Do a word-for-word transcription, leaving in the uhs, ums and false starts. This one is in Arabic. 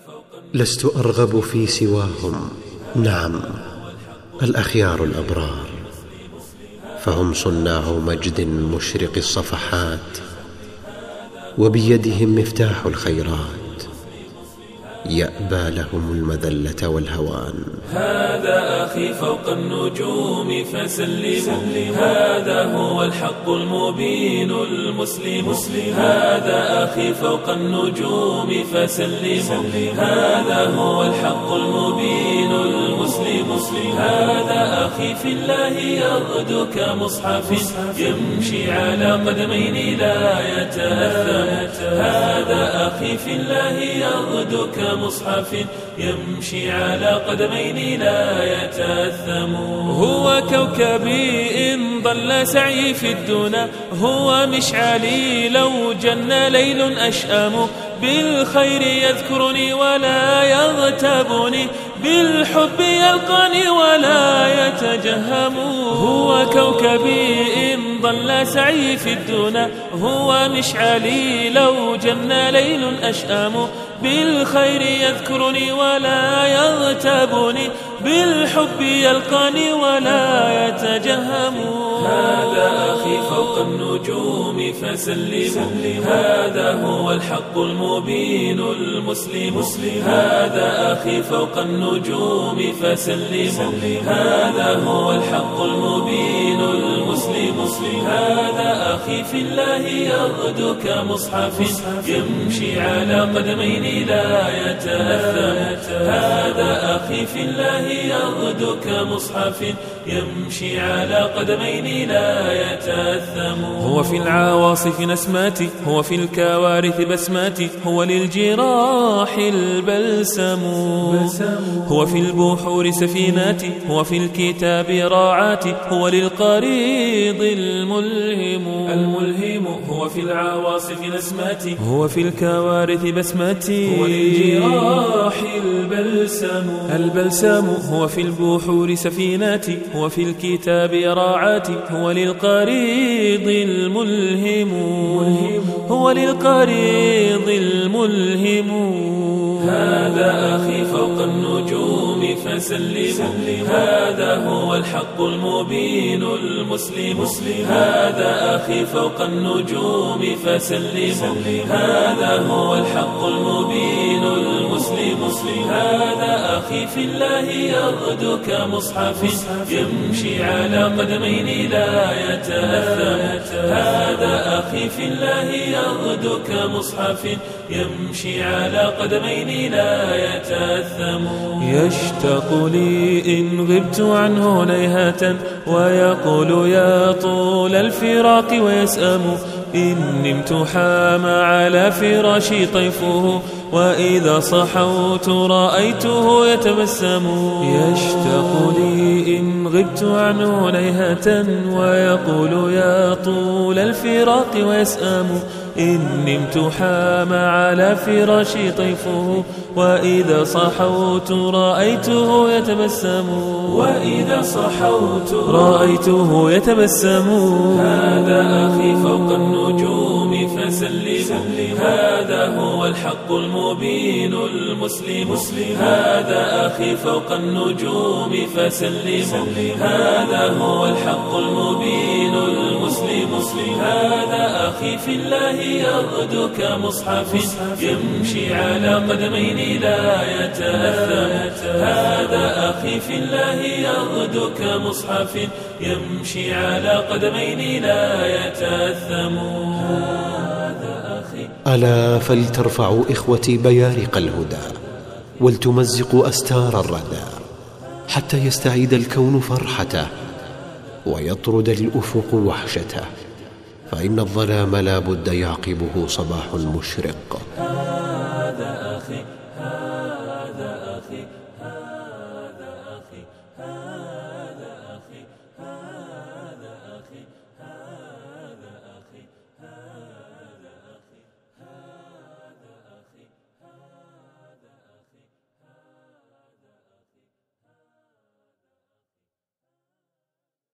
لست أرغب في سواهم، نعم الأخيار الأبرار، فهم صناع مجد مشرق الصفحات، وبيدهم مفتاح الخيرات، يأبى لهم المذلة والهوان. هذا أخي فوق النجوم فسلموا، هذا هو الحق المبين المسلم. هذا أخي فوق النجوم فسلموا، هذا هو الحق المبين المسلم. هذا أخي في الله يغدو كمصحف يمشي على قدمين لا يتأثم. هذا أخي في الله يغدو كمصحف يمشي على قدمين لا يتأثم. هو كوكبي إن ضل سعي في الدنا، هو مشعلي لو جن ليل أشأم. بالخير يذكرني ولا يغتابني، بالحب يلقاني ولا يتجهم. هو كوكبي إن ضل سعي في الدنا، هو مشعلي لو جن ليل أشأم. بالخير يذكرني ولا يغتابني، بالحب يلقاني ولا يتجهم. هذا أخي فوق النجوم فسلموا، هذا هو الحق المبين المسلم. هذا أخي فوق النجوم فسلموا، هذا هو الحق المبين المسلم. هذا أخي في الله يغدو كمصحف يمشي على قدمين لا يتأثم. هذا أخي في الله يغدو كمصحف يمشي على قدمين لا يتأثم. هو في العواصف نسماتي، هو في الكوارث بسماتي، هو للجراح البلسم. هو في البحور سفيناتي، هو في الكتاب راعاتي، هو للقريض الملهم. الملهم هو في العواصف نسماتي، هو في الكوارث بسماتي، هو للجراح البلسم. البلسم هو في البحور سفيناتي، هو في الكتاب راعاتي، هو للقريض الملهم. هو للقريض الملهم. هذا أخي فوق النجوم فسلموا، هذا هو الحق المبين المسلم. هذا أخي فوق النجوم فسلموا، هذا هو الحق المبين المسلم. هذا أخي في الله يغدو كمصحف يمشي على قدمين لا يتأثم. هذا أخي في الله يغدو كمصحف يمشي على قدمين لا يتأثم. يشتاق لي إن غبت عنه نيهة، ويقول يا طول الفراق ويسأم. إن نمت حام على فراشي طيفه، وإذا صحوت رأيته يتبسم. يشتاق لي إن غبت عنه نيهة، ويقول يا طول الفراق ويسأم. إن نمت حام على فراشي طيفه، وإذا صحوت رأيته يتبسم. وإذا صحوت رأيته يتبسم. هذا أخي فوق النجوم فسلموا، هذا هو الحق المبين المسلم. هذا أخي فوق النجوم فسلموا، هذا هو الحق المبين المسلم. هذا أخي في الله يغدو كمصحف يمشي على قدمين لا يتأثم. هذا أخي في الله يغدو كمصحف يمشي على قدمين لا يتأثم. ألا فلترفعوا إخوتي بيارق الهدى، ولتمزقوا أستار الردى، حتى يستعيد الكون فرحته، ويطرد الأفق وحشته، فإن الظلام لا بد يعقبه صباح مشرق.